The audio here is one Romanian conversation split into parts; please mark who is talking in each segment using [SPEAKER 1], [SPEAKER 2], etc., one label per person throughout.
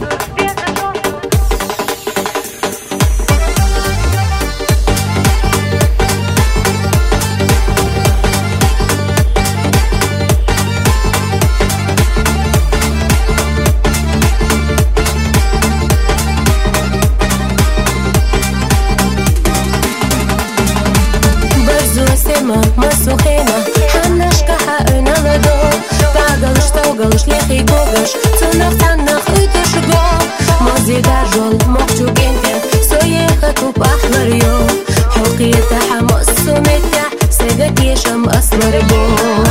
[SPEAKER 1] مسوخينا حناش كحقنا لدو تعقلش توقلش ليخي قوقش تنخ تنخ اتشقو مازي دارجول مقجو كنتر سويخك وبأحمر يوم حوقية حمص ومتع سيقك يشم أسمر بو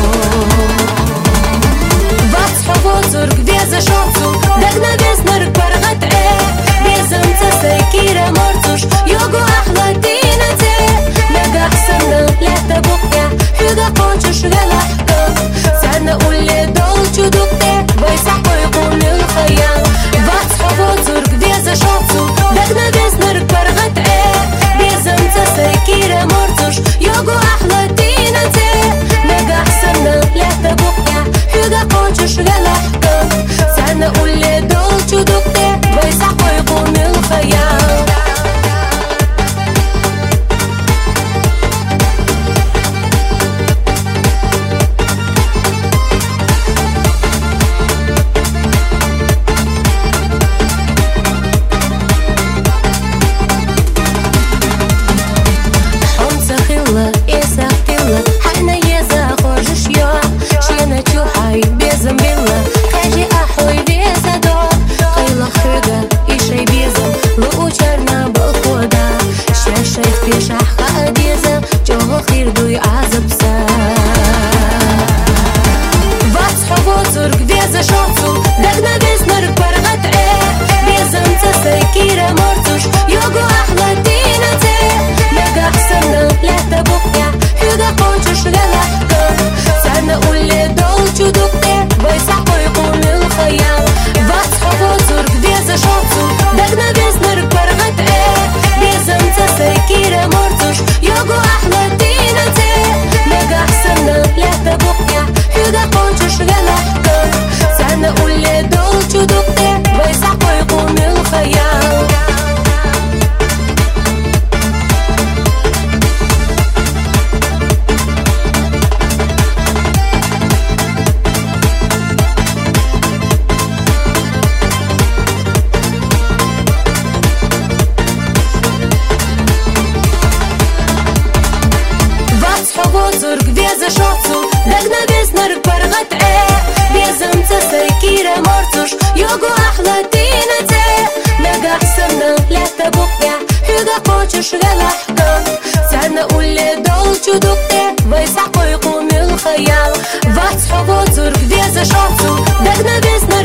[SPEAKER 1] Vatshavo turk vjeze shocu Degna vjesnër për gëtre Vjezëm të sejkire mërcush Jogu ahlatina te Lega sënë lehte bukja Hyga konqësh vela hkëm Sene ulle dol që dukte Vajsa kojkun il khajjan Vatshavo turk vjeze shocu Degna vjesnër për gëtre Vjezëm të sejkire mërcush Jogu ahlatina te Lega sënë lehte bukja Hyga konqësh vela hkëm Sene ulle dol që dukte Vajsa kojkun il khajjan Turk vjeze shocu Degna vjesnër për gëtre Vjezëm të sejkire mërcush Jogu ahlatina te Mega sënë lehte bukja Hyga konqësh vela hkëm Sene ulle dol që dukte Vajsa kojkun il khajjan Vatshavo Turk vjeze shocu Degna vjesnër